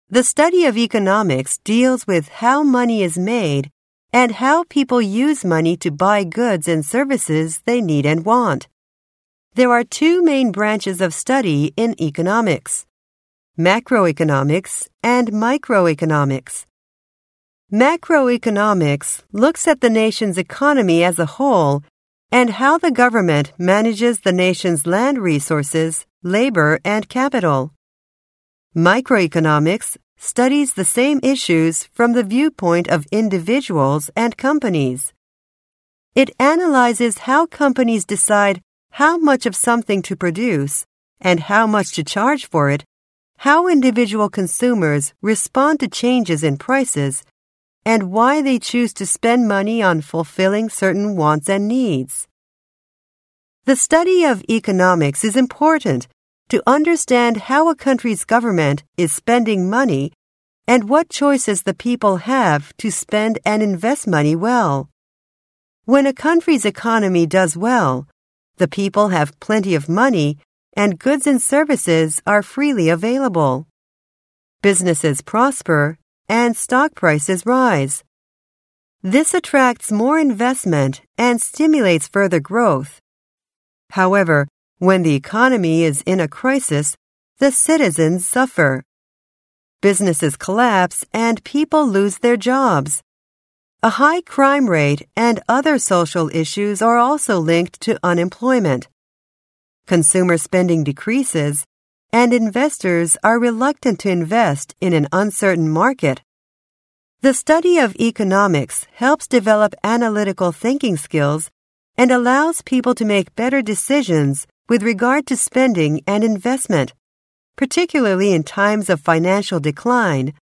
The study of economics deals with how money is made and how people use money to buy goods and services they need and want. There are two main branches of study in economics: macroeconomics and microeconomics. Macroeconomics looks at the nation's economy as a whole and how the government manages the nation's land resources, labor, and capital. Microeconomics studies the same issues from the viewpoint of individuals and companies. It analyzes how companies decide how much of something to produce and how much to charge for it, how individual consumers respond to changes in prices, and why they choose to spend money on fulfilling certain wants and needs. The study of economics is important to understand how a country's government is spending money and what choices the people have to spend and invest money well. When a country's economy does well, the people have plenty of money and goods and services are freely available. Businesses prosper and stock prices rise. This attracts more investment and stimulates further growth. However, when the economy is in a crisis, the citizens suffer. Businesses collapse and people lose their jobs. A high crime rate and other social issues are also linked to unemployment. Consumer spending decreases, and investors are reluctant to invest in an uncertain market. The study of economics helps develop analytical thinking skills and allows people to make better decisions with regard to spending and investment, particularly in times of financial decline